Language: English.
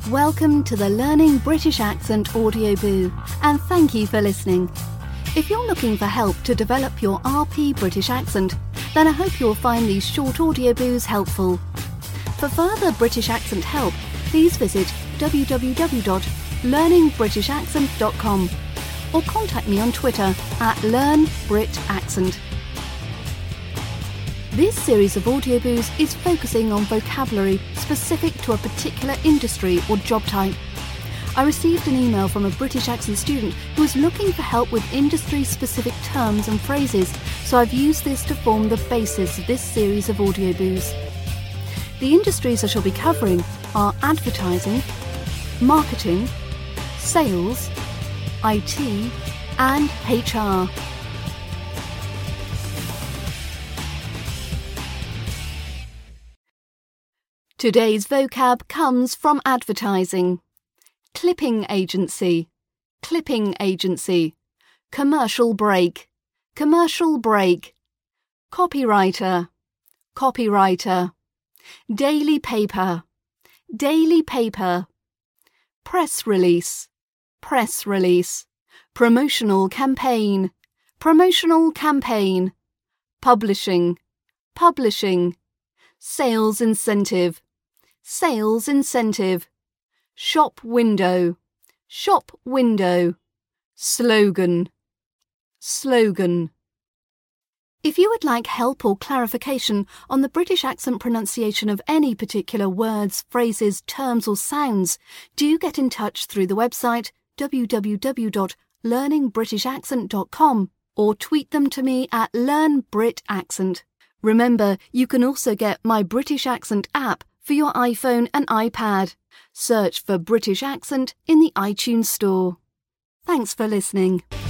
Welcome to the Learning British Accent Audioboo, and thank you for listening. If you're looking for help to develop your RP British accent, then I hope you'll find these short audioboos helpful. For further British accent help, please visit www.learningbritishaccent.com or contact me on Twitter at LearnBritAccent. This series of audioboos is focusing on vocabulary specific to a particular industry or job type. I received an email from a British accent student who was looking for help with industry-specific terms and phrases, so I've used this to form the basis of this series of audioboos. The industries I shall be covering are advertising, marketing, sales, IT, and HR. Today's vocab comes from advertising. Clipping agency, clipping agency. Commercial break, commercial break. Copywriter, copywriter. Daily paper, daily paper. Press release, press release. Promotional campaign, promotional campaign. Publishing, publishing. Sales incentive, sales incentive. Shop window, shop window. Slogan, slogan. If you would like help or clarification on the British accent pronunciation of any particular words, phrases, terms or sounds, do get in touch through the website www.learningbritishaccent.com or tweet them to me at LearnBritAccent. Remember, you can also get my British Accent app for your iPhone and iPad. Search for British Accent in the iTunes Store. Thanks for listening.